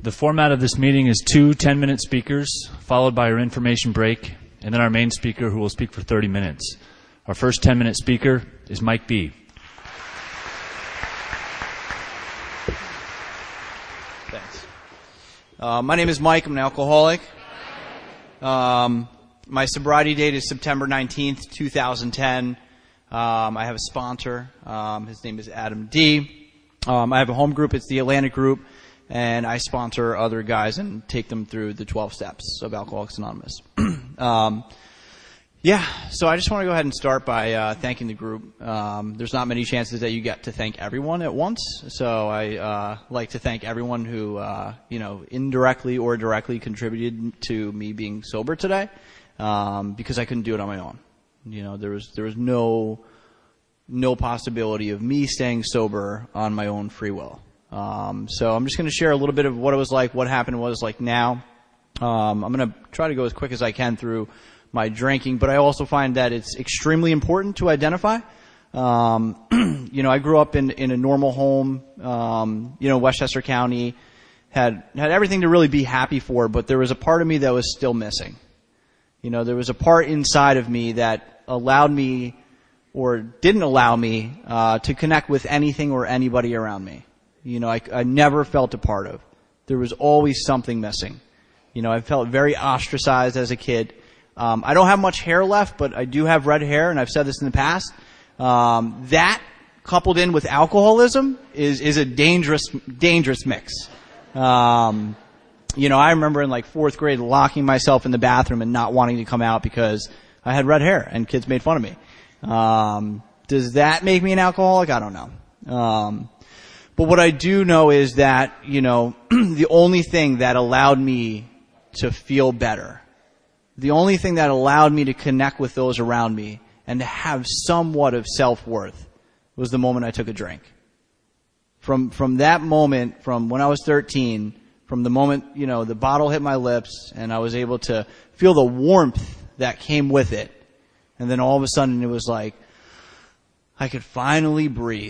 The format of this meeting is 2 10-minute speakers, followed by our information break, and then our main speaker who will speak for 30 minutes. Our first 10-minute speaker is Mike B. Thanks. My name is Mike. I'm an alcoholic. My sobriety date is September 19th, 2010. I have a sponsor. His name is Adam D. I have a home group. It's the Atlantic Group. And I sponsor other guys and take them through the 12 steps of Alcoholics Anonymous. So I just want to go ahead and start by thanking the group. There's not many chances that you get to thank everyone at once, so I like to thank everyone who indirectly or directly contributed to me being sober today, because I couldn't do it on my own. There was no possibility of me staying sober on my own free will. So I'm just going to share a little bit of what it was like, what happened, what it's like now. I'm going to try to go as quick as I can through my drinking, but I also find that it's extremely important to identify. I grew up in a normal home, Westchester County, had everything to really be happy for, but there was a part of me that was still missing. There was a part inside of me that allowed me or didn't allow me to connect with anything or anybody around me. I never felt a part of. There was always something missing. I felt very ostracized as a kid. I don't have much hair left, but I do have red hair, and I've said this in the past. That coupled in with alcoholism is a dangerous mix. I remember in like 4th grade locking myself in the bathroom and not wanting to come out because I had red hair and kids made fun of me. Does that make me an alcoholic? I don't know. But what I do know is that, the only thing that allowed me to feel better, the only thing that allowed me to connect with those around me and to have somewhat of self-worth was the moment I took a drink. From that moment, from when I was 13, from the moment, the bottle hit my lips and I was able to feel the warmth that came with it. And then all of a sudden it was like, I could finally breathe.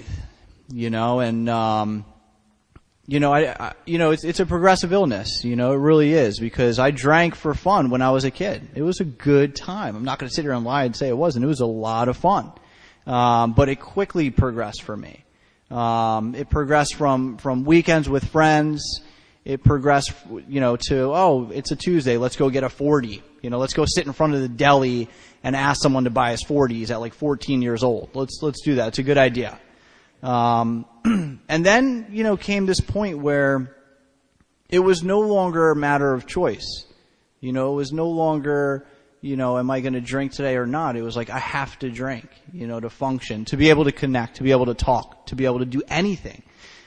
It's a progressive illness, it really is, because I drank for fun when I was a kid. It was a good time. I'm not going to sit here and lie and say it wasn't. It was a lot of fun. But it quickly progressed for me. It progressed from weekends with friends. It progressed, to, it's a Tuesday, let's go get a 40. Let's go sit in front of the deli and ask someone to buy us 40s at like 14 years old. Let's do that. It's a good idea. And then, came this point where it was no longer a matter of choice. It was no longer, am I going to drink today or not? It was like, I have to drink, to function, to be able to connect, to be able to talk, to be able to do anything.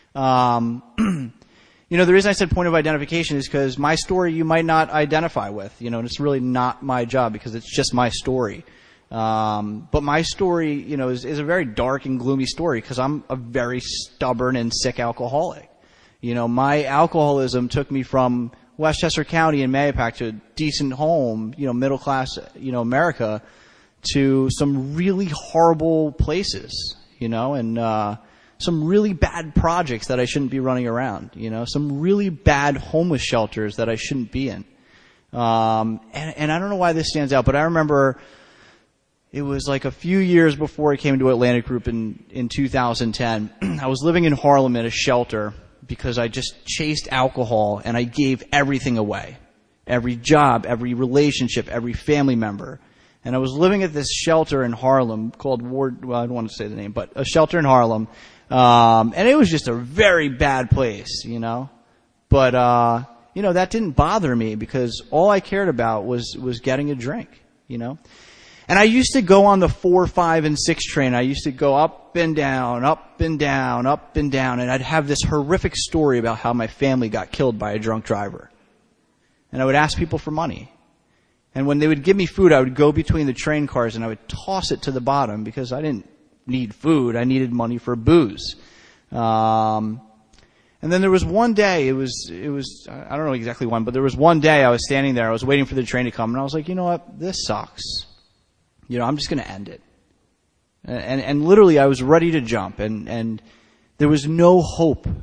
The reason I said point of identification is because my story you might not identify with, and it's really not my job because it's just my story. But my story, is a very dark and gloomy story because I'm a very stubborn and sick alcoholic. My alcoholism took me from Westchester County in Mayapack to a decent home, middle class, America, to some really horrible places, and some really bad projects that I shouldn't be running around, some really bad homeless shelters that I shouldn't be in. And I don't know why this stands out, but I remember it was like a few years before I came to Atlantic Group in 2010. I was living in Harlem at a shelter because I just chased alcohol and I gave everything away. Every job, every relationship, every family member. And I was living at this shelter in Harlem called I don't want to say the name, but a shelter in Harlem. And it was just a very bad place, But, that didn't bother me because all I cared about was getting a drink, And I used to go on the 4, 5, and 6 train. I used to go up and down, up and down, up and down. And I'd have this horrific story about how my family got killed by a drunk driver. And I would ask people for money. And when they would give me food, I would go between the train cars and I would toss it to the bottom because I didn't need food. I needed money for booze. And then there was one day, it was, I don't know exactly when, but there was one day I was standing there, I was waiting for the train to come, and I was like, you know what, this sucks. I'm just gonna end it. And literally I was ready to jump, and there was no hope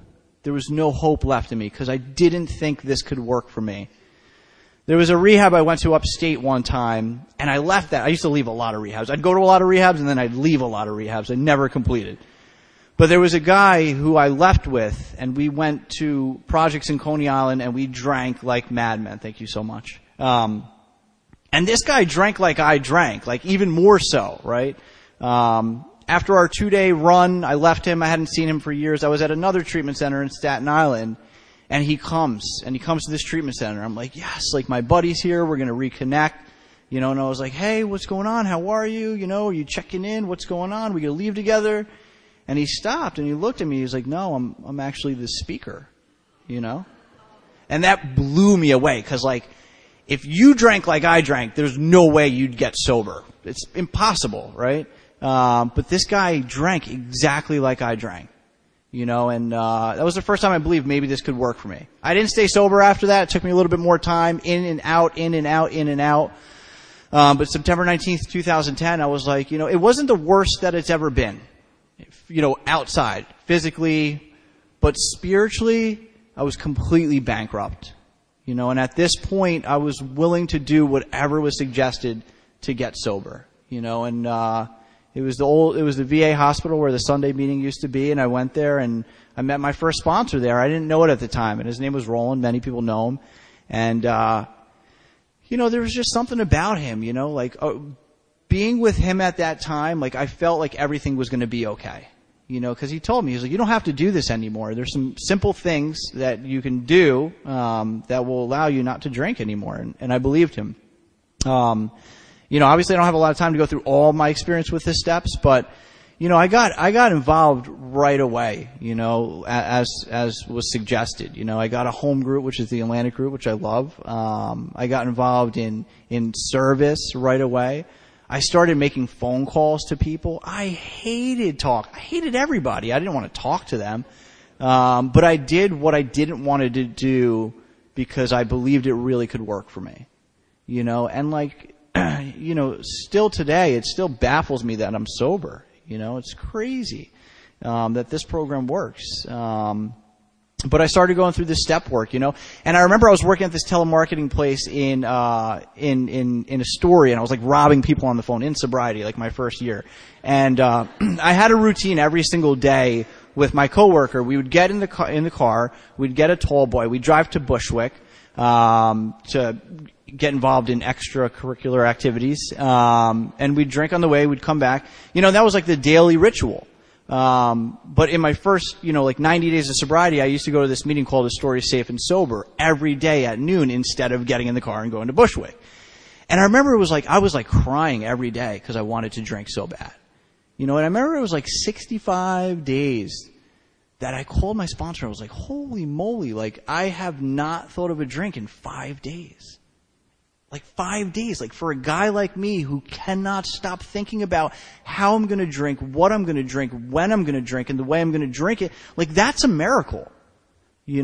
There was no hope left in me because I didn't think this could work for me. There was a rehab I went to upstate one time, and I left that. I used to leave a lot of rehabs. I'd go to a lot of rehabs, and then I'd leave a lot of rehabs. I never completed. But there was a guy who I left with, and we went to projects in Coney Island, and we drank like madmen. Thank you so much. And this guy drank like I drank, like even more so, right? After our 2-day run, I left him. I hadn't seen him for years. I was at another treatment center in Staten Island. And he comes to this treatment center. I'm like, yes, like my buddy's here. We're going to reconnect. And I was like, hey, what's going on? How are you? Are you checking in? What's going on? We going to leave together? And he stopped and he looked at me. He was like, no, I'm actually the speaker, And that blew me away. Cause like, if you drank like I drank, there's no way you'd get sober. It's impossible, right? But this guy drank exactly like I drank. And that was the first time I believed maybe this could work for me. I didn't stay sober after that. It took me a little bit more time, in and out, in and out, in and out. But September 19th, 2010, I was like, it wasn't the worst that it's ever been, outside, physically, but spiritually, I was completely bankrupt. And at this point, I was willing to do whatever was suggested to get sober, and it was the VA hospital where the Sunday meeting used to be, and I went there and I met my first sponsor there. I didn't know it at the time, and his name was Roland. Many people know him. And, there was just something about him, being with him at that time, like I felt like everything was going to be okay, cause he told me, he was like, you don't have to do this anymore. There's some simple things that you can do, that will allow you not to drink anymore. And I believed him. Obviously I don't have a lot of time to go through all my experience with the steps, but, I got involved right away, as was suggested. I got a home group, which is the Atlantic group, which I love. I got involved in service right away. I started making phone calls to people. I hated everybody. I didn't want to talk to them. But I did what I didn't want to do because I believed it really could work for me, and like, still today, it still baffles me that I'm sober. It's crazy, that this program works. But I started going through this step work, and I remember I was working at this telemarketing place in Astoria, and I was like robbing people on the phone in sobriety, like my first year. And, I had a routine every single day with my coworker. We would get in the car, we'd get a tall boy, we'd drive to Bushwick, to get involved in extracurricular activities, and we'd drink on the way, we'd come back. That was like the daily ritual. But in my first, 90 days of sobriety, I used to go to this meeting called Astoria Safe and Sober every day at noon instead of getting in the car and going to Bushwick. And I remember it was like, I was like crying every day because I wanted to drink so bad. And I remember it was like 65 days that I called my sponsor. I was like, holy moly, like I have not thought of a drink in 5 days. Like 5 days, like for a guy like me who cannot stop thinking about how I'm going to drink, what I'm going to drink, when I'm going to drink, and the way I'm going to drink it, like that's a miracle, It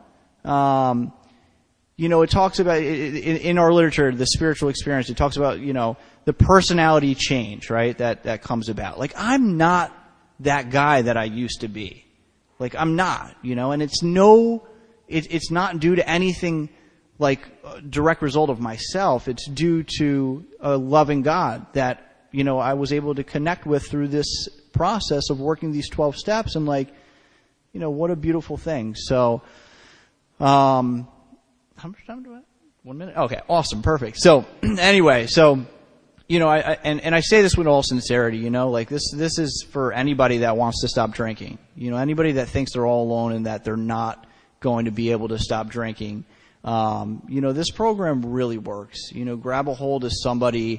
talks about, in our literature, the spiritual experience, it talks about, the personality change, right, that comes about. Like I'm not that guy that I used to be. Like I'm not, and it's not due to anything like a direct result of myself. It's due to a loving God that, I was able to connect with through this process of working these 12 steps, and like, what a beautiful thing. So, how much time do I have? 1 minute? Okay, awesome, perfect. So, anyway, I say this with all sincerity, like this is for anybody that wants to stop drinking. Anybody that thinks they're all alone and that they're not going to be able to stop drinking. This program really works. Grab a hold of somebody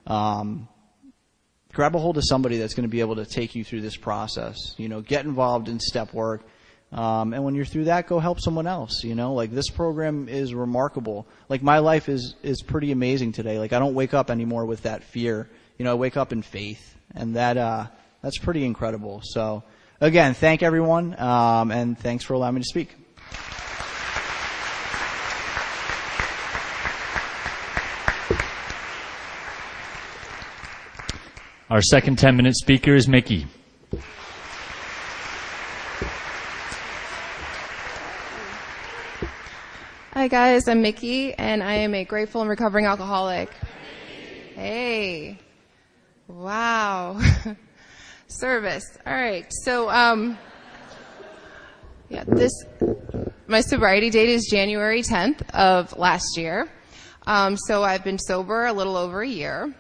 that's going to be able to take you through this process. Get involved in step work. And when you're through that, go help someone else. Like this program is remarkable. Like my life is pretty amazing today. Like I don't wake up anymore with that fear. I wake up in faith, and that's pretty incredible. So again, thank everyone, and thanks for allowing me to speak. Our second 10-minute speaker is Mickey. Hi guys, I'm Mickey, and I am a grateful and recovering alcoholic. Hey. Wow. Service. All right. So, my sobriety date is January 10th of last year. So I've been sober a little over a year.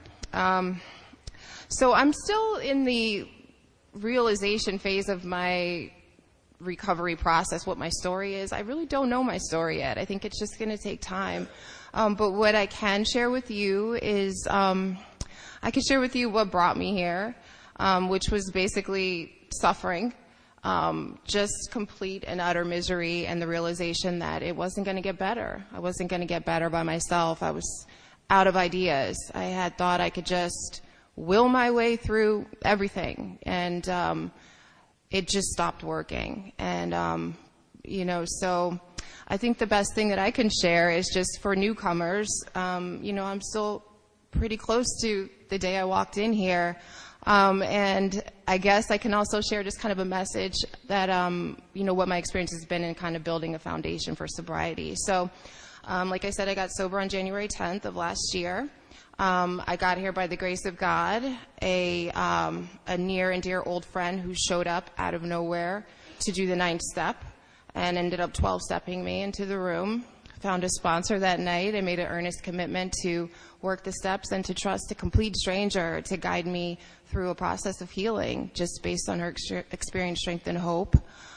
So I'm still in the realization phase of my recovery process, what my story is. I really don't know my story yet. I think it's just going to take time. But what I can share with you is, I can share with you what brought me here, which was basically suffering, just complete and utter misery, and the realization that it wasn't going to get better. I wasn't going to get better by myself. I was out of ideas. I had thought I could just will my way through everything, and it just stopped working. And, so I think the best thing that I can share is just for newcomers, I'm still pretty close to the day I walked in here. And I guess I can also share just kind of a message that, what my experience has been in kind of building a foundation for sobriety. So, like I said, I got sober on January 10th of last year. I got here by the grace of God. A near and dear old friend who showed up out of nowhere to do the 9th step and ended up 12-stepping me into the room. Found a sponsor that night. I made an earnest commitment to work the steps and to trust a complete stranger to guide me through a process of healing, just based on her experience, strength, and hope.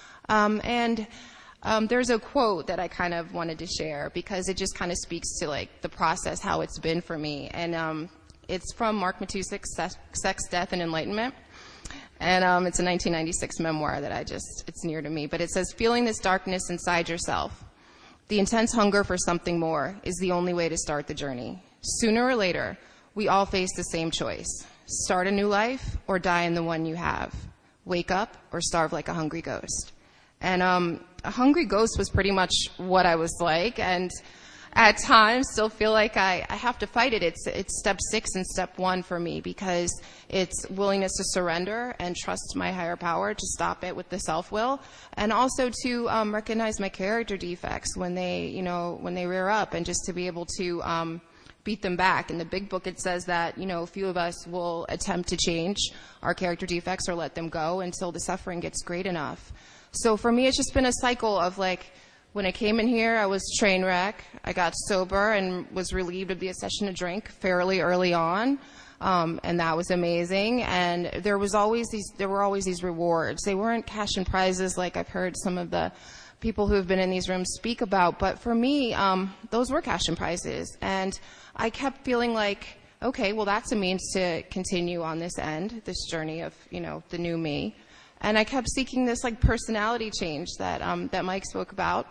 There's a quote that I kind of wanted to share because it just kind of speaks to like the process, how it's been for me. And it's from Mark Matusik's Sex, Death, and Enlightenment. And it's a 1996 memoir that it's near to me. But it says, feeling this darkness inside yourself, the intense hunger for something more is the only way to start the journey. Sooner or later, we all face the same choice. Start a new life or die in the one you have. Wake up or starve like a hungry ghost. And a hungry ghost was pretty much what I was like, and at times still feel like I have to fight it. It's step 6 and step 1 for me, because it's willingness to surrender and trust my higher power to stop it with the self-will, and also to recognize my character defects when they rear up, and just to be able to beat them back. In the big book, it says that, a few of us will attempt to change our character defects or let them go until the suffering gets great enough. So for me, it's just been a cycle of like, when I came in here, I was train wreck. I got sober and was relieved of the accession to drink fairly early on. And that was amazing. And there were always these rewards. They weren't cash and prizes like I've heard some of the people who have been in these rooms speak about. But for me, those were cash and prizes. And I kept feeling like, okay, well, that's a means to continue on this journey of, the new me. And I kept seeking this like personality change that Mike spoke about.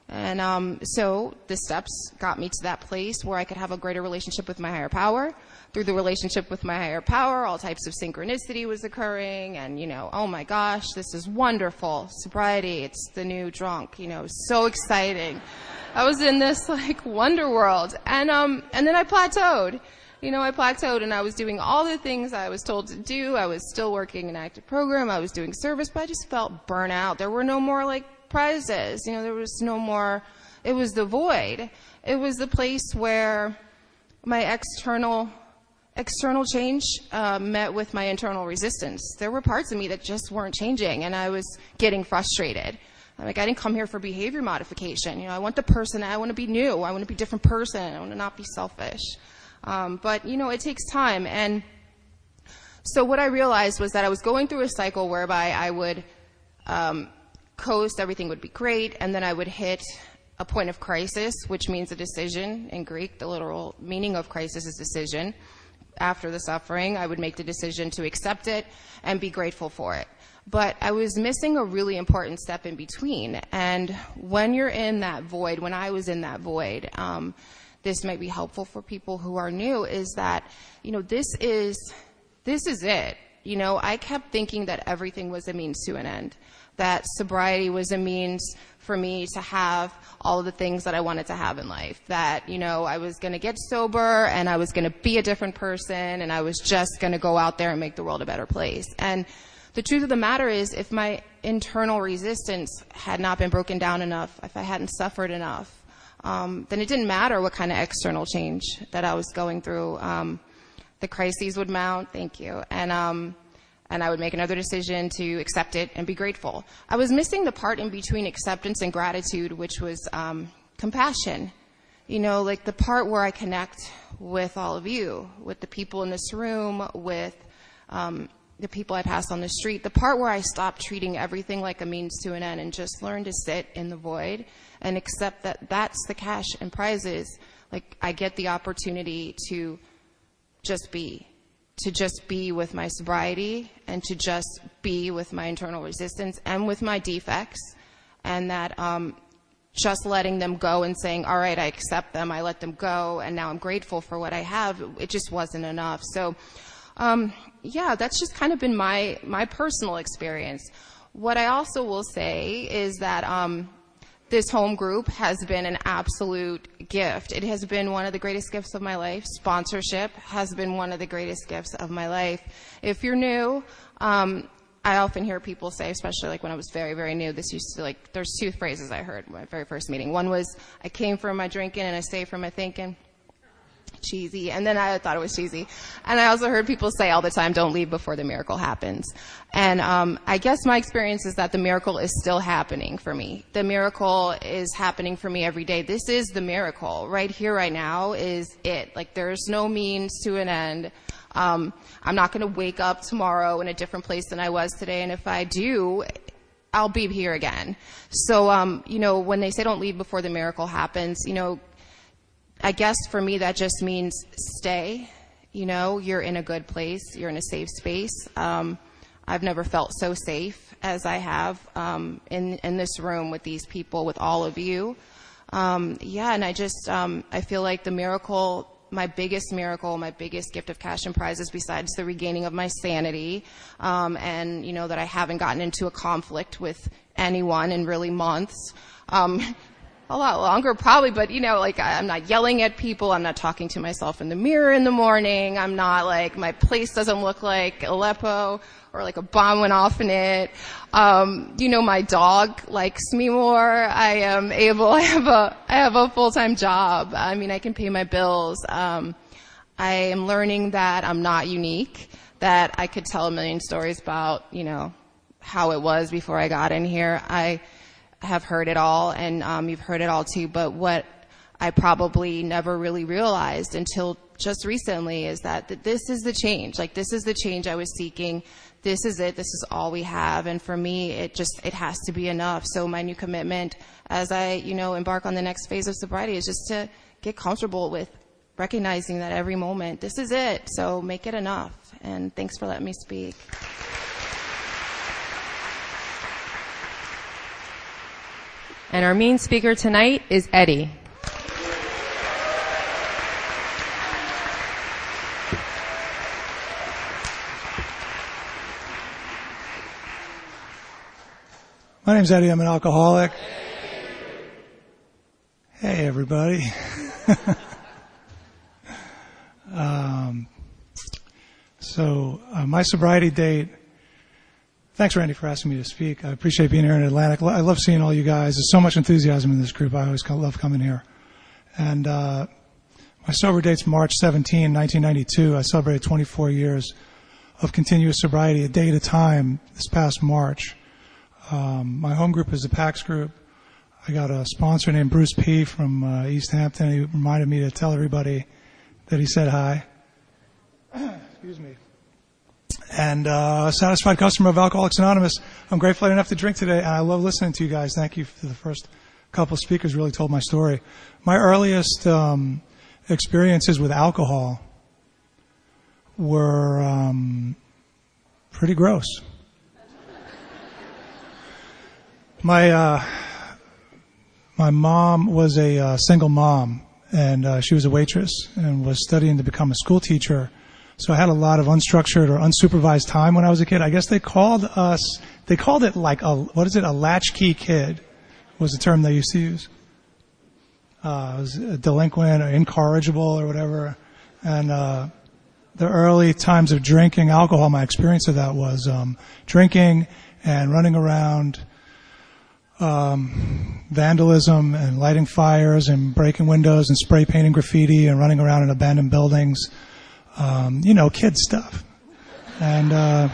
And so the steps got me to that place where I could have a greater relationship with my higher power. Through the relationship with my higher power, all types of synchronicity was occurring. And, oh my gosh, this is wonderful. Sobriety, it's the new drunk, so exciting. I was in this like wonder world. And then I plateaued. I plateaued, and I was doing all the things I was told to do. I was still working an active program. I was doing service, but I just felt burnout. There were no more like prizes. There was no more. It was the void. It was the place where my external change met with my internal resistance. There were parts of me that just weren't changing, and I was getting frustrated. I didn't come here for behavior modification. I want the person. I want to be new. I want to be a different person. I want to not be selfish. But it takes time. And so what I realized was that I was going through a cycle whereby I would coast, everything would be great, and then I would hit a point of crisis, which means a decision. In Greek, the literal meaning of crisis is decision. After the suffering, I would make the decision to accept it and be grateful for it. But I was missing a really important step in between. And when you're in that void, when I was in that void, this might be helpful for people who are new, is that, this is it. I kept thinking that everything was a means to an end, that sobriety was a means for me to have all of the things that I wanted to have in life, that, I was going to get sober and I was going to be a different person and I was just going to go out there and make the world a better place. And the truth of the matter is, if my internal resistance had not been broken down enough, if I hadn't suffered enough, then it didn't matter what kind of external change that I was going through. The crises would mount, thank you, and I would make another decision to accept it and be grateful. I was missing the part in between acceptance and gratitude, which was compassion. You know, like the part where I connect with all of you, with the people in this room, with the people I pass on the street, the part where I stop treating everything like a means to an end and just learn to sit in the void and accept that that's the cash and prizes. Like, I get the opportunity to just be with my sobriety and to just be with my internal resistance and with my defects, and that just letting them go and saying, all right, I accept them, I let them go, and now I'm grateful for what I have, it just wasn't enough. So, yeah, that's just kind of been my personal experience. What I also will say is that this home group has been an absolute gift. It has been one of the greatest gifts of my life. Sponsorship has been one of the greatest gifts of my life. If you're new, I often hear people say, especially like when I was very, very new, this used to like, there's two phrases I heard in my very first meeting. One was, I came for my drinking and I stay for my thinking. Cheesy. And then I thought it was cheesy. And I also heard people say all the time, don't leave before the miracle happens. And I guess my experience is that the miracle is still happening for me. The miracle is happening for me every day. This is the miracle. Right here, right now is it. Like, there's no means to an end. I'm not going to wake up tomorrow in a different place than I was today. And if I do, I'll be here again. So, you know, when they say don't leave before the miracle happens, you know, I guess for me that just means stay. You know, you're in a good place. You're in a safe space. I've never felt so safe as I have in this room with these people, with all of you. Yeah, and I just I feel like the miracle, my biggest gift of cash and prizes, besides the regaining of my sanity, and you know that I haven't gotten into a conflict with anyone in really months. A lot longer probably, but you know, like I'm not yelling at people, I'm not talking to myself in the mirror in the morning, I'm not like, my place doesn't look like Aleppo or like a bomb went off in it. You know, my dog likes me more. I have a full-time job. I mean, I can pay my bills. I am learning that I'm not unique, that I could tell a million stories about, you know, how it was before I got in here. I have heard it all, and you've heard it all too, but what I probably never really realized until just recently is that this is the change. Like, this is the change I was seeking. This is it. This is all we have. And for me, it has to be enough. So my new commitment as I, you know, embark on the next phase of sobriety is just to get comfortable with recognizing that every moment, this is it. So make it enough. And thanks for letting me speak. And our main speaker tonight is Eddie. My name's Eddie. I'm an alcoholic. Hey, everybody. My sobriety date. Thanks, Randy, for asking me to speak. I appreciate being here in Atlantic. I love seeing all you guys. There's so much enthusiasm in this group. I always love coming here. And my sober date's March 17, 1992. I celebrated 24 years of continuous sobriety, a day at a time, this past March. My home group is the PAX group. I got a sponsor named Bruce P. from East Hampton. He reminded me to tell everybody that he said hi. Excuse me. And a satisfied customer of Alcoholics Anonymous. I'm grateful I didn't have to drink today, and I love listening to you guys. Thank you for the first couple of speakers, really told my story. My earliest experiences with alcohol were pretty gross. My mom was a single mom, and she was a waitress and was studying to become a school teacher. So I had a lot of unstructured or unsupervised time when I was a kid. I guess they called it like a latchkey kid was the term they used to use. I was a delinquent or incorrigible or whatever. And the early times of drinking alcohol, my experience of that was drinking and running around vandalism and lighting fires and breaking windows and spray painting graffiti and running around in abandoned buildings. Kid stuff. And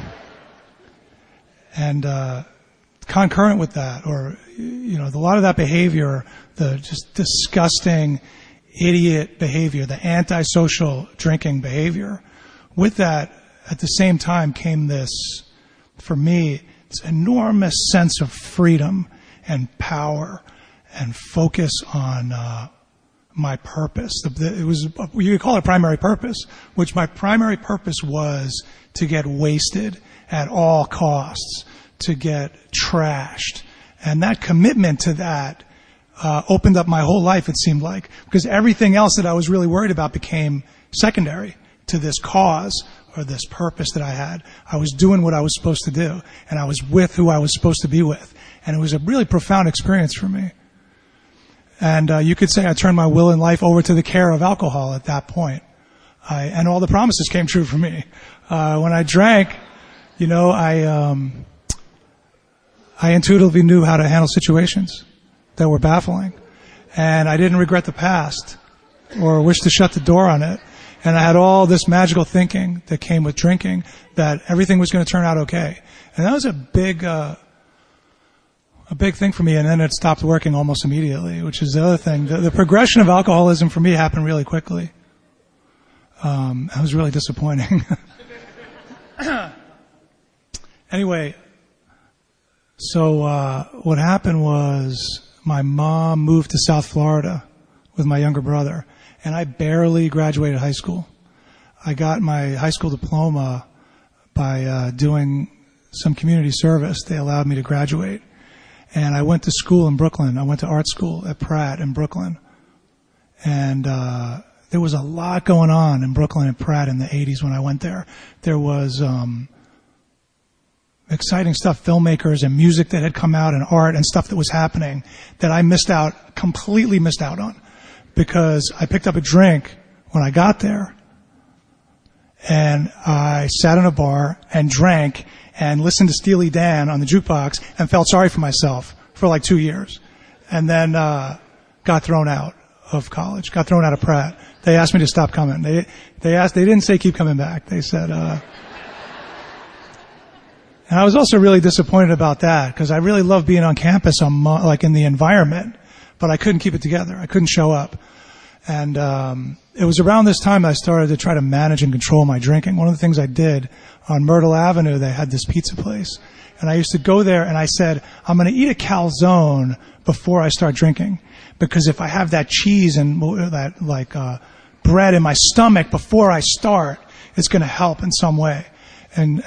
concurrent with that, or, a lot of that behavior, the just disgusting, idiot behavior, the antisocial drinking behavior, with that, at the same time came this, for me, this enormous sense of freedom and power and focus on my purpose. It was, you could call it primary purpose, which my primary purpose was to get wasted at all costs, to get trashed. And that commitment to that opened up my whole life, it seemed like, because everything else that I was really worried about became secondary to this cause or this purpose that I had. I was doing what I was supposed to do, and I was with who I was supposed to be with. And it was a really profound experience for me. And you could say I turned my will and life over to the care of alcohol at that point. And all the promises came true for me. When I drank, I intuitively knew how to handle situations that were baffling. And I didn't regret the past or wish to shut the door on it. And I had all this magical thinking that came with drinking that everything was going to turn out okay. And that was a big thing for me. And then it stopped working almost immediately, which is the other thing. The progression of alcoholism for me happened really quickly. It was really disappointing. Anyway, so what happened was my mom moved to South Florida with my younger brother, and I barely graduated high school. I got my high school diploma by doing some community service. They allowed me to graduate. And I went to school in Brooklyn. I went to art school at Pratt in Brooklyn. And there was a lot going on in Brooklyn and Pratt in the 80s when I went there. There was exciting stuff, filmmakers and music that had come out and art and stuff that was happening that I completely missed out on, because I picked up a drink when I got there, and I sat in a bar and drank and listened to Steely Dan on the jukebox and felt sorry for myself for like 2 years, and then got thrown out of college, got thrown out of Pratt. They asked me to stop coming. They didn't say keep coming back. They said, and I was also really disappointed about that, because I really loved being on campus, like in the environment, but I couldn't keep it together. I couldn't show up. And it was around this time I started to try to manage and control my drinking. One of the things I did on Myrtle Avenue, they had this pizza place. And I used to go there and I said, I'm going to eat a calzone before I start drinking, because if I have that cheese and that bread in my stomach before I start, it's going to help in some way. And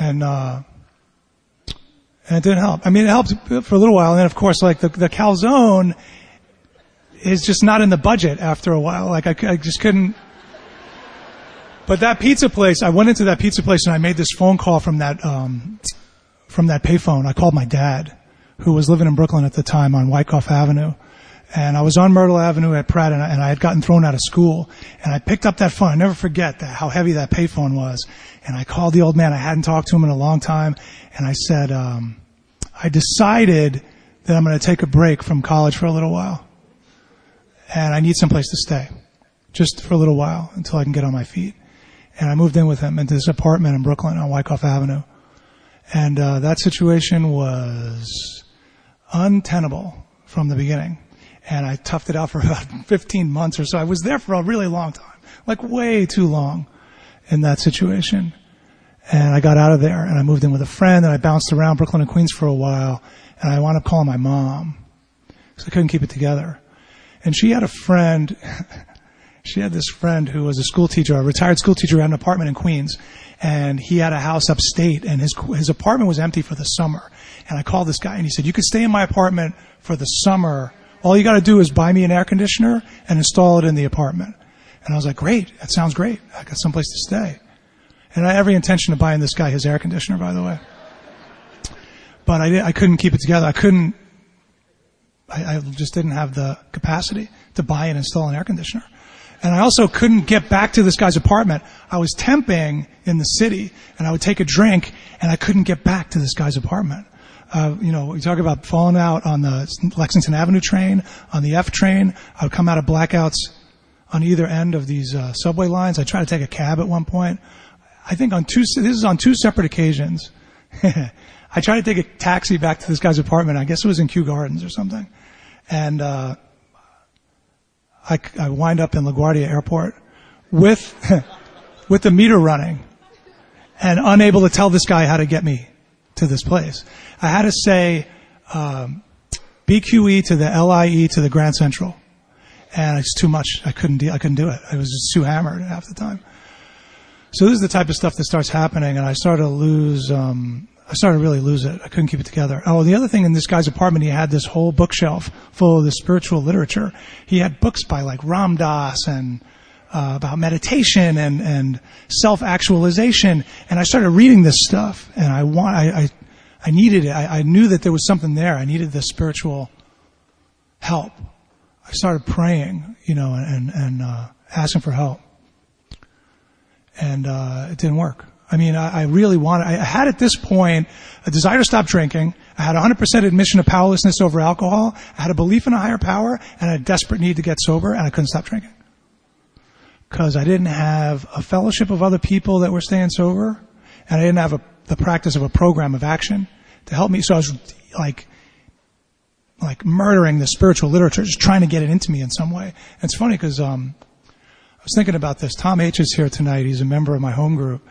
it didn't help. I mean, it helped for a little while, and then of course, like the calzone is just not in the budget after a while. Like I just couldn't. But that pizza place, I went into that pizza place and I made this phone call from that payphone. I called my dad, who was living in Brooklyn at the time on Wyckoff Avenue. And I was on Myrtle Avenue at Pratt, and I had gotten thrown out of school. And I picked up that phone. I never forget how heavy that payphone was. And I called the old man. I hadn't talked to him in a long time. And I said, I decided that I'm going to take a break from college for a little while. And I need someplace to stay, just for a little while, until I can get on my feet. And I moved in with him into this apartment in Brooklyn on Wyckoff Avenue. And that situation was untenable from the beginning. And I toughed it out for about 15 months or so. I was there for a really long time, like way too long in that situation. And I got out of there, and I moved in with a friend, and I bounced around Brooklyn and Queens for a while, and I wound up calling my mom, because I couldn't keep it together. And she had a friend, she had this friend who was a school teacher, a retired school teacher, who had an apartment in Queens, and he had a house upstate, and his apartment was empty for the summer. And I called this guy, and he said, you could stay in my apartment for the summer. All you got to do is buy me an air conditioner and install it in the apartment. And I was like, great, that sounds great. I got someplace to stay. And I had every intention of buying this guy his air conditioner, by the way. But I couldn't keep it together. I just didn't have the capacity to buy and install an air conditioner. And I also couldn't get back to this guy's apartment. I was temping in the city, and I would take a drink, and I couldn't get back to this guy's apartment. We talk about falling out on the Lexington Avenue train, on the F train. I would come out of blackouts on either end of these subway lines. I tried to take a cab at one point. I think this is on two separate occasions. I tried to take a taxi back to this guy's apartment. I guess it was in Kew Gardens or something. And I wind up in LaGuardia Airport with the meter running and unable to tell this guy how to get me to this place. I had to say BQE to the LIE to the Grand Central. And it's too much. I couldn't do it. I was just too hammered half the time. So this is the type of stuff that starts happening, and I started to really lose it. I couldn't keep it together. Oh, the other thing, in this guy's apartment, he had this whole bookshelf full of the spiritual literature. He had books by like Ram Dass and about meditation and self-actualization. And I started reading this stuff, and I needed it. I knew that there was something there. I needed the spiritual help. I started praying, and asking for help. And it didn't work. I mean, I had at this point a desire to stop drinking. I had 100% admission of powerlessness over alcohol. I had a belief in a higher power and a desperate need to get sober, and I couldn't stop drinking. Because I didn't have a fellowship of other people that were staying sober, and I didn't have the practice of a program of action to help me. So I was like murdering the spiritual literature, just trying to get it into me in some way. And it's funny because I was thinking about this. Tom H. is here tonight. He's a member of my home group.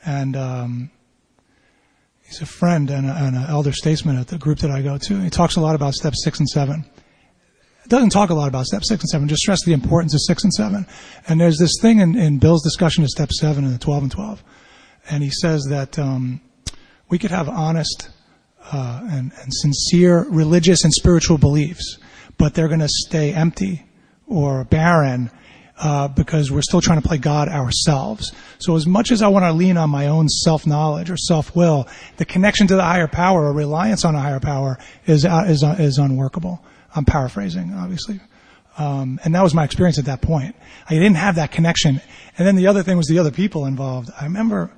And he's a friend and an elder statesman at the group that I go to. He talks a lot about steps 6 and 7. It doesn't talk a lot about steps 6 and 7, just stress the importance of 6 and 7. And there's this thing in Bill's discussion of step 7 and the 12 and 12. And he says that we could have honest and sincere religious and spiritual beliefs, but they're going to stay empty or barren because we're still trying to play God ourselves. So as much as I want to lean on my own self-knowledge or self-will, the connection to the higher power or reliance on a higher power is unworkable. I'm paraphrasing, obviously. And that was my experience at that point. I didn't have that connection. And then the other thing was the other people involved. I remember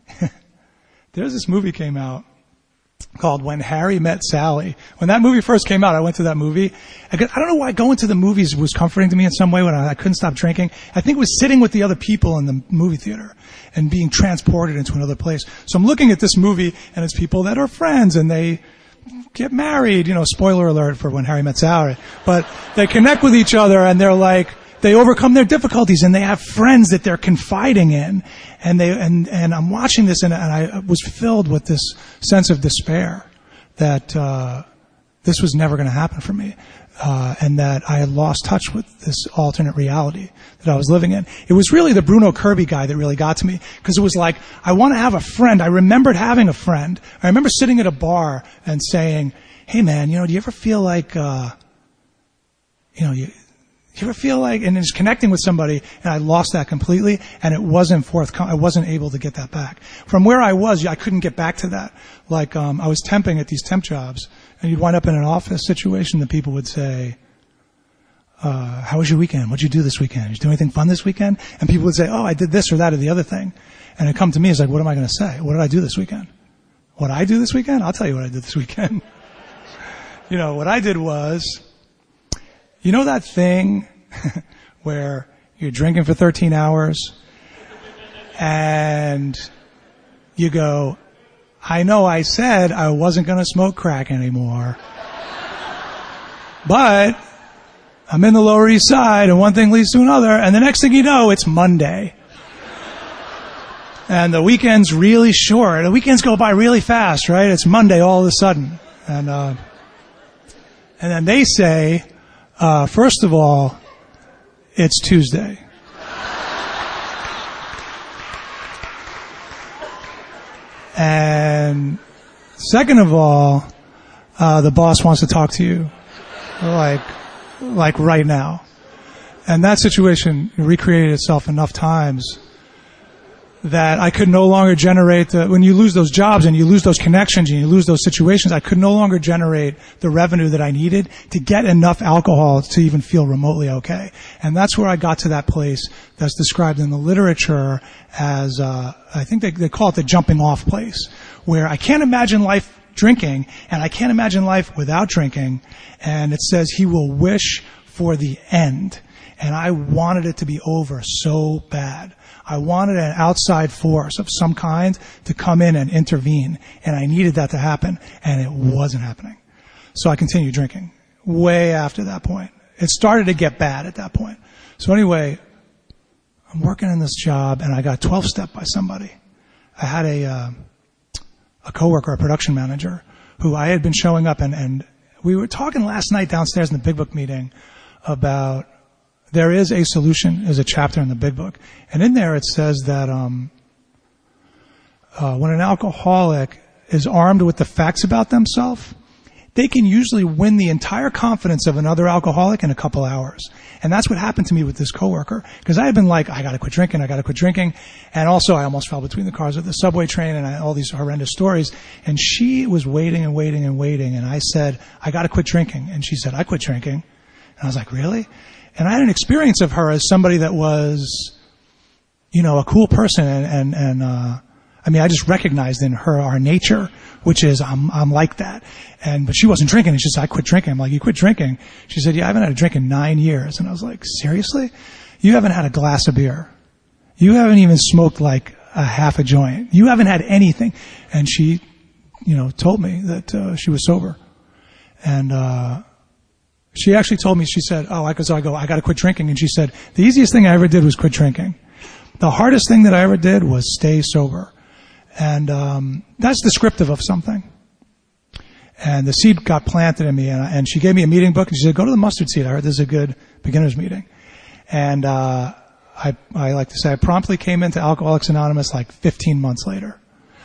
there's this movie came out called When Harry Met Sally. When that movie first came out, I went to that movie. I don't know why going to the movies was comforting to me in some way when I couldn't stop drinking. I think it was sitting with the other people in the movie theater and being transported into another place. So I'm looking at this movie, and it's people that are friends, and they get married, spoiler alert for When Harry Met Sally. But they connect with each other, and they're like, they overcome their difficulties, and they have friends that they're confiding in. And I'm watching this, and I was filled with this sense of despair that this was never going to happen for me, and that I had lost touch with this alternate reality that I was living in. It was really the Bruno Kirby guy that really got to me, because it was like, I want to have a friend. I remembered having a friend. I remember sitting at a bar and saying, hey man, do you ever feel like, you ever feel like, and just connecting with somebody, and I lost that completely, and it wasn't forthcoming. I wasn't able to get that back. From where I was, I couldn't get back to that. Like, I was temping at these temp jobs, and you'd wind up in an office situation that people would say, how was your weekend? What'd you do this weekend? Did you do anything fun this weekend? And people would say, oh, I did this or that or the other thing. And it'd come to me, it's like, what am I going to say? What did I do this weekend? What I do this weekend? I'll tell you what I did this weekend. What I did was, that thing where you're drinking for 13 hours and you go, I know I said I wasn't going to smoke crack anymore, but I'm in the Lower East Side and one thing leads to another, and the next thing you know, it's Monday. And the weekend's really short. The weekends go by really fast, right? It's Monday all of a sudden. And then they say, first of all, it's Tuesday. And second of all, the boss wants to talk to you, like right now. And that situation recreated itself enough times that I could no longer generate when you lose those jobs and you lose those connections and you lose those situations, I could no longer generate the revenue that I needed to get enough alcohol to even feel remotely okay. And that's where I got to that place that's described in the literature as, I think they call it the jumping off place, where I can't imagine life drinking and I can't imagine life without drinking. And it says he will wish for the end. And I wanted it to be over so bad. I wanted an outside force of some kind to come in and intervene, and I needed that to happen, and it wasn't happening. So I continued drinking way after that point. It started to get bad at that point. So anyway, I'm working in this job, and I got 12-step by somebody. I had a coworker, a production manager, who I had been showing up, and we were talking last night downstairs in the Big Book meeting about there is a solution, is a chapter in the Big Book. And in there it says that when an alcoholic is armed with the facts about themselves, they can usually win the entire confidence of another alcoholic in a couple hours. And that's what happened to me with this coworker. Because I had been like, I gotta quit drinking. And also I almost fell between the cars of the subway train and all these horrendous stories. And she was waiting. And I said, I gotta quit drinking. And she said, I quit drinking. And I was like, really? And I had an experience of her as somebody that was, a cool person, and I just recognized in her our nature, which is I'm like that. But she wasn't drinking, and she said, I quit drinking. I'm like, you quit drinking? She said, yeah, I haven't had a drink in 9 years. And I was like, seriously? You haven't had a glass of beer. You haven't even smoked like a half a joint. You haven't had anything. And she, told me that she was sober. And she actually told me, she said, I got to quit drinking. And she said, the easiest thing I ever did was quit drinking. The hardest thing that I ever did was stay sober. And that's descriptive of something. And the seed got planted in me, and she gave me a meeting book, and she said, go to the Mustard Seed. I heard this is a good beginner's meeting. And I like to say, I promptly came into Alcoholics Anonymous like 15 months later.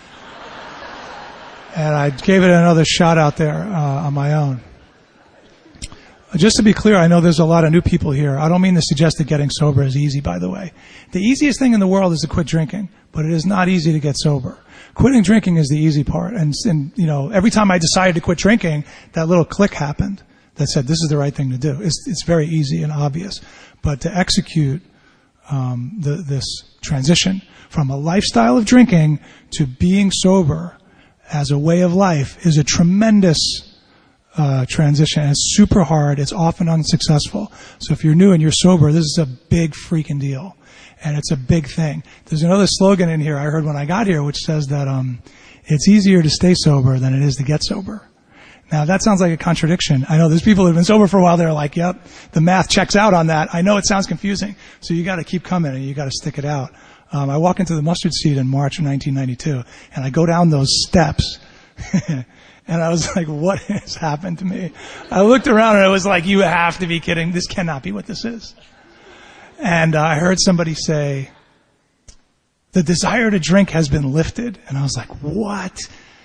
And I gave it another shot out there on my own. Just to be clear, I know there's a lot of new people here. I don't mean to suggest that getting sober is easy, by the way. The easiest thing in the world is to quit drinking, but it is not easy to get sober. Quitting drinking is the easy part. And every time I decided to quit drinking, that little click happened that said, this is the right thing to do. It's very easy and obvious. But to execute this transition from a lifestyle of drinking to being sober as a way of life is a tremendous transition. And it's super hard. It's often unsuccessful. So if you're new and you're sober, this is a big freaking deal. And it's a big thing. There's another slogan in here I heard when I got here, which says that it's easier to stay sober than it is to get sober. Now, that sounds like a contradiction. I know there's people who have been sober for a while. They're like, yep, the math checks out on that. I know it sounds confusing. So you got to keep coming and you got to stick it out. I walk into the Mustard Seed in March of 1992, and I go down those steps. And I was like, what has happened to me? I looked around and I was like, you have to be kidding. This cannot be what this is. And I heard somebody say, the desire to drink has been lifted. And I was like, what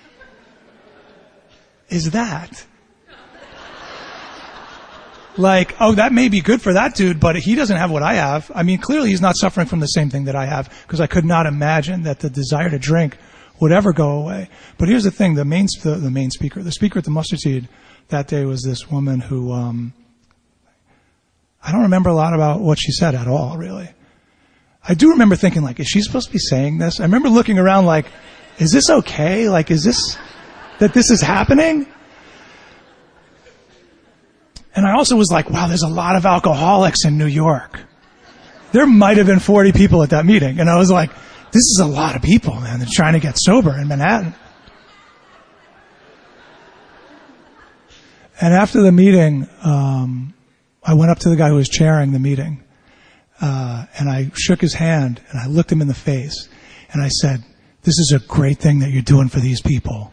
is that? Like, that may be good for that dude, but he doesn't have what I have. I mean, clearly he's not suffering from the same thing that I have, because I could not imagine that the desire to drink would ever go away. But here's the thing, the speaker at the Mustard Seed that day was this woman who, I don't remember a lot about what she said at all, really. I do remember thinking, like, is she supposed to be saying this? I remember looking around like, is this okay? Like, is this happening? And I also was like, wow, there's a lot of alcoholics in New York. There might have been 40 people at that meeting. And I was like, this is a lot of people, man. They're trying to get sober in Manhattan. And after the meeting, I went up to the guy who was chairing the meeting, and I shook his hand, and I looked him in the face, and I said, this is a great thing that you're doing for these people.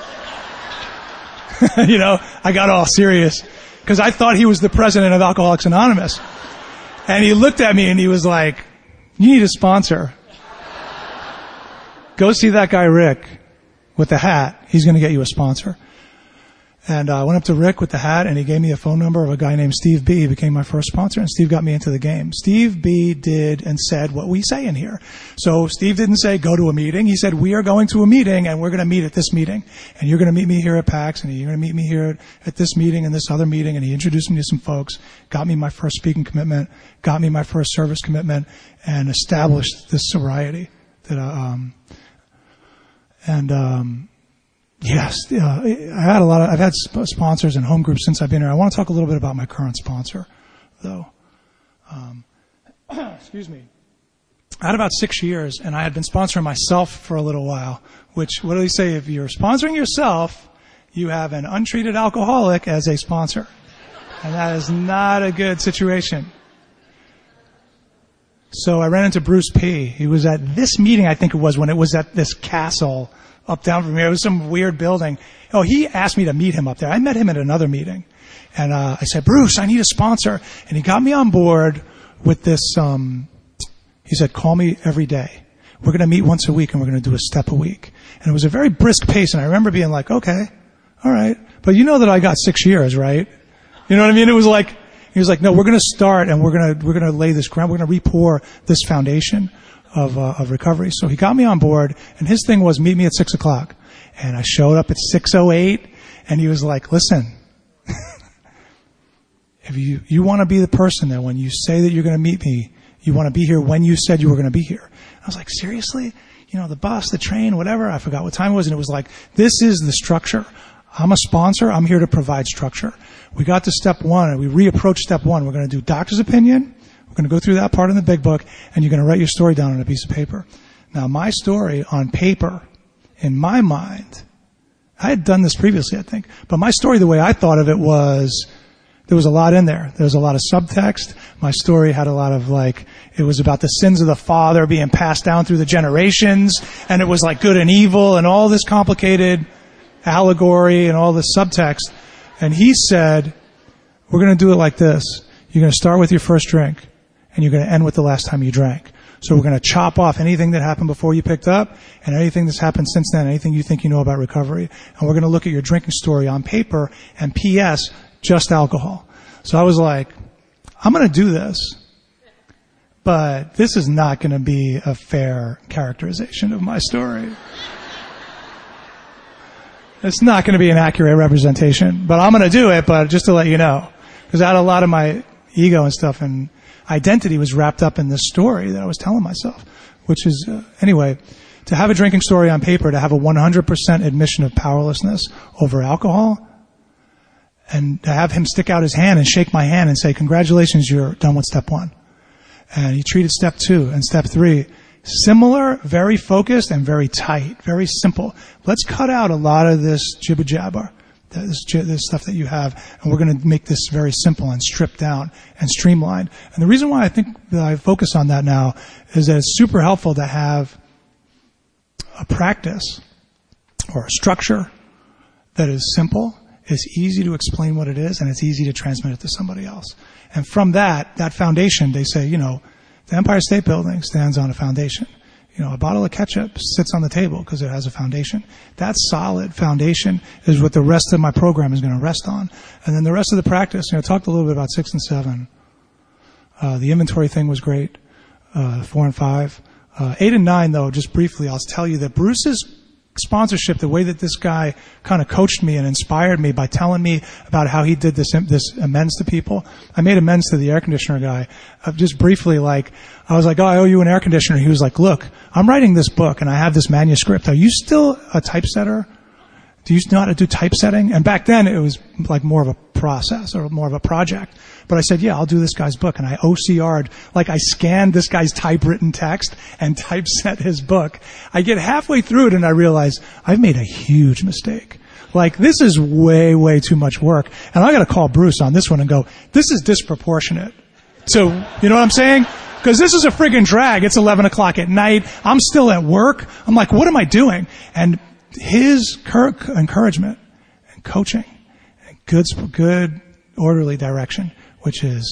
I got all serious, because I thought he was the president of Alcoholics Anonymous. And he looked at me, and he was like, you need a sponsor. Go see that guy Rick with the hat. He's going to get you a sponsor. And I went up to Rick with the hat, and he gave me a phone number of a guy named Steve B. He became my first sponsor, and Steve got me into the game. Steve B. did and said what we say in here. So Steve didn't say, go to a meeting. He said, we are going to a meeting, and we're going to meet at this meeting. And you're going to meet me here at PAX, and you're going to meet me here at this meeting and this other meeting. And he introduced me to some folks, got me my first speaking commitment, got me my first service commitment, and established this sobriety that Yes, I've had sponsors and home groups since I've been here. I want to talk a little bit about my current sponsor, though. Excuse me. I had about 6 years, and I had been sponsoring myself for a little while, which, what do they say? If you're sponsoring yourself, you have an untreated alcoholic as a sponsor. And that is not a good situation. So I ran into Bruce P. He was at this meeting, I think it was, when it was at this castle up down from here. It was some weird building. Oh, he asked me to meet him up there. I met him at another meeting. And I said, Bruce, I need a sponsor. And he got me on board with this, he said, call me every day. We're going to meet once a week, and we're going to do a step a week. And it was a very brisk pace, and I remember being like, okay, all right. But you know that I got 6 years, right? You know what I mean? It was like, he was like, no, we're going to start, and we're going to lay this ground. We're going to re-pour this foundation of recovery. So he got me on board, and his thing was meet me at 6:00. And I showed up at 6:08, and he was like, listen, if you want to be the person that when you say that you're going to meet me, you want to be here when you said you were going to be here. I was like, seriously? You know, the bus, the train, whatever. I forgot what time it was, and it was like, this is the structure. I'm a sponsor. I'm here to provide structure. We got to step one, and we reapproached step one. We're going to do doctor's opinion. We're going to go through that part in the big book, and you're going to write your story down on a piece of paper. Now, my story on paper, in my mind, I had done this previously, I think, but my story, the way I thought of it was, there was a lot in there. There was a lot of subtext. My story had a lot of it was about the sins of the father being passed down through the generations, and it was like good and evil, and all this complicated allegory and all this subtext. And he said, we're going to do it like this. You're going to start with your first drink, and you're going to end with the last time you drank. So we're going to chop off anything that happened before you picked up and anything that's happened since then, anything you think you know about recovery. And we're going to look at your drinking story on paper, and P.S., just alcohol. So I was like, I'm going to do this, but this is not going to be a fair characterization of my story. It's not going to be an accurate representation, but I'm going to do it, but just to let you know. Because I had a lot of my ego and stuff, and identity was wrapped up in this story that I was telling myself, which is, anyway, to have a drinking story on paper, to have a 100% admission of powerlessness over alcohol, and to have him stick out his hand and shake my hand and say, congratulations, you're done with step one. And he treated step two and step three similar, very focused, and very tight, very simple. Let's cut out a lot of this jibber-jabber, this stuff that you have, and we're going to make this very simple and stripped down and streamlined. And the reason why I think that I focus on that now is that it's super helpful to have a practice or a structure that is simple, it's easy to explain what it is, and it's easy to transmit it to somebody else. And from that foundation, they say, the Empire State Building stands on a foundation. A bottle of ketchup sits on the table because it has a foundation. That solid foundation is what the rest of my program is going to rest on. And then the rest of the practice, I talked a little bit about 6 and 7. The inventory thing was great. 4 and 5. 8 and 9, though, just briefly, I'll tell you that Bruce's sponsorship, the way that this guy kind of coached me and inspired me by telling me about how he did this amends to people. I made amends to the air conditioner guy. Just briefly, I was like, oh, I owe you an air conditioner. He was like, look, I'm writing this book and I have this manuscript. Are you still a typesetter? Do you know how to do typesetting? And back then it was like more of a process or more of a project. But I said, yeah, I'll do this guy's book. And I OCR'd, I scanned this guy's typewritten text and typeset his book. I get halfway through it and I realize I've made a huge mistake. This is way, way too much work. And I gotta call Bruce on this one and go, this is disproportionate. So, you know what I'm saying? Because this is a friggin' drag. It's 11 o'clock at night. I'm still at work. I'm like, what am I doing? And his encouragement and coaching and good orderly direction, which is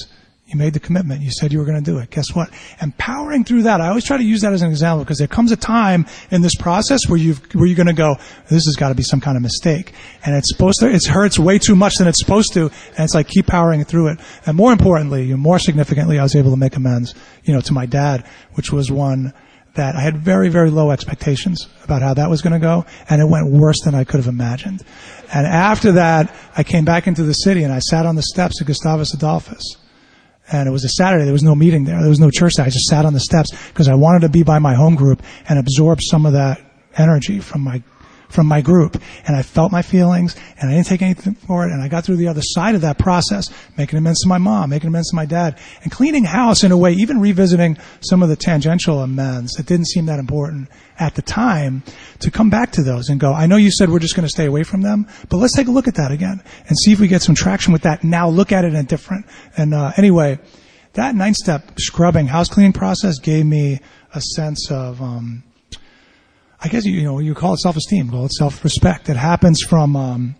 You made the commitment. You said you were going to do it. Guess what? And powering through that, I always try to use that as an example because there comes a time in this process where you're going to go, this has got to be some kind of mistake. And it hurts way too much than it's supposed to. And it's like, keep powering through it. And more importantly, more significantly, I was able to make amends, to my dad, which was one that I had very, very low expectations about how that was going to go. And it went worse than I could have imagined. And after that, I came back into the city and I sat on the steps of Gustavus Adolphus. And it was a Saturday. There was no meeting there. There was no church there. I just sat on the steps because I wanted to be by my home group and absorb some of that energy from my group. And I felt my feelings, and I didn't take anything for it. And I got through the other side of that process, making amends to my mom, making amends to my dad, and cleaning house in a way, even revisiting some of the tangential amends that didn't seem that important at the time, to come back to those and go, I know you said we're just going to stay away from them, but let's take a look at that again and see if we get some traction with that. Now look at it in a different. And anyway, that 9-step scrubbing, house cleaning process gave me a sense of, I guess you call it self-esteem, call it self-respect. It happens from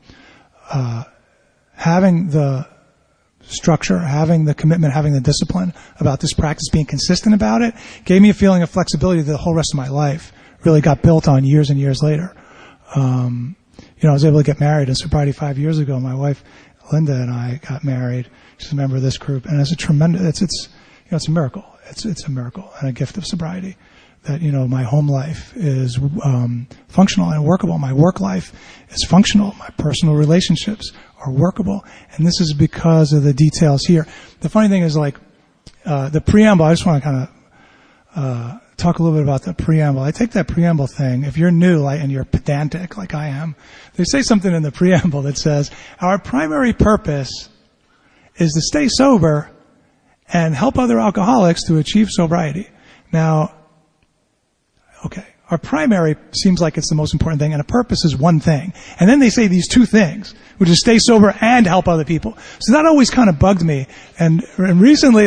having the structure, having the commitment, having the discipline about this practice, being consistent about it, gave me a feeling of flexibility that the whole rest of my life really got built on years and years later. I was able to get married in sobriety 5 years ago. My wife, Linda, and I got married. She's a member of this group, and it's a tremendous, it's a miracle. It's a miracle and a gift of sobriety. That, my home life is functional and workable. My work life is functional. My personal relationships are workable. And this is because of the details here. The funny thing is, the preamble, I just want to kind of talk a little bit about the preamble. I take that preamble thing, if you're new and you're pedantic like I am, they say something in the preamble that says, our primary purpose is to stay sober and help other alcoholics to achieve sobriety. Now, okay, our primary seems like it's the most important thing, and a purpose is one thing. And then they say these two things, which is stay sober and help other people. So that always kind of bugged me. And recently,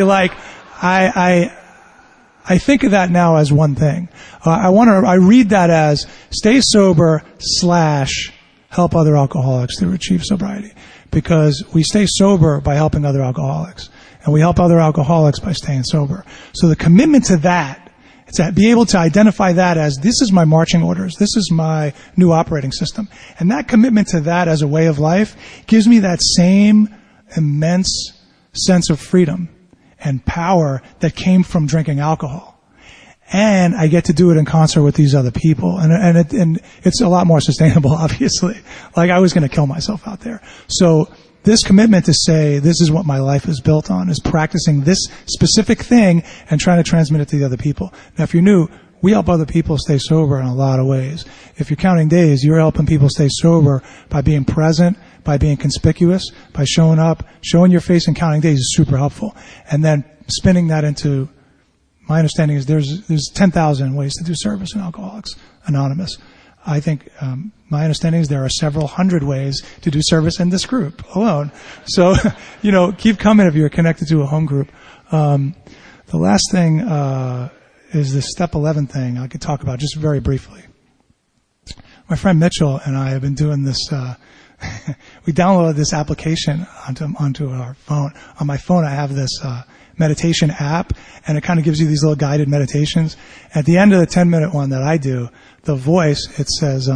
I think of that now as one thing. I read that as stay sober / help other alcoholics to achieve sobriety. Because we stay sober by helping other alcoholics. And we help other alcoholics by staying sober. So the commitment to that, to be able to identify that as, this is my marching orders, this is my new operating system. And that commitment to that as a way of life gives me that same immense sense of freedom and power that came from drinking alcohol. And I get to do it in concert with these other people. And it's a lot more sustainable, obviously. Like, I was going to kill myself out there. So this commitment to say, this is what my life is built on, is practicing this specific thing and trying to transmit it to the other people. Now, if you're new, we help other people stay sober in a lot of ways. If you're counting days, you're helping people stay sober by being present, by being conspicuous, by showing up. Showing your face and counting days is super helpful. And then spinning that into, my understanding is there's 10,000 ways to do service in Alcoholics Anonymous. I think my understanding is there are several hundred ways to do service in this group alone. So, keep coming if you're connected to a home group. The last thing is the Step 11 thing I could talk about just very briefly. My friend Mitchell and I have been doing this. We downloaded this application onto our phone. On my phone, I have this meditation app, and it kind of gives you these little guided meditations. At the end of the 10-minute one that I do, the voice, it says,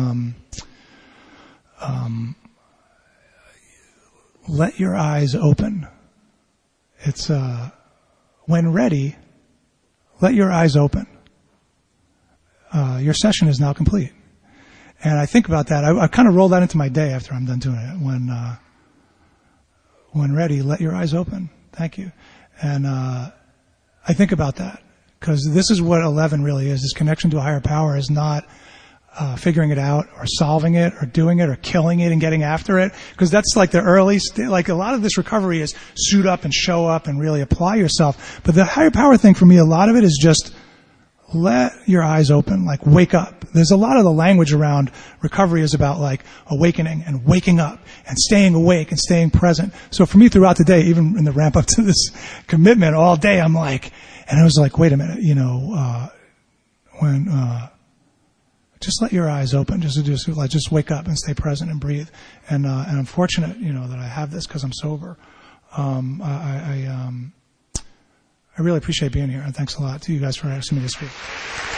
let your eyes open. It's, when ready, let your eyes open. Your session is now complete. And I think about that. I kind of roll that into my day after I'm done doing it. When ready, let your eyes open. Thank you. And I think about that, because this is what 11 really is. This connection to a higher power is not figuring it out or solving it or doing it or killing it and getting after it, because that's like the early like a lot of this recovery is suit up and show up and really apply yourself. But the higher power thing for me, a lot of it is just let your eyes open, like wake up. There's a lot of the language around recovery is about like awakening and waking up and staying awake and staying present. So for me throughout the day, even in the ramp up to this commitment all day, I'm like, and I was like, wait a minute, just let your eyes open, just wake up and stay present and breathe. And I'm fortunate, that I have this because I'm sober. I really appreciate being here, and thanks a lot to you guys for asking me to speak.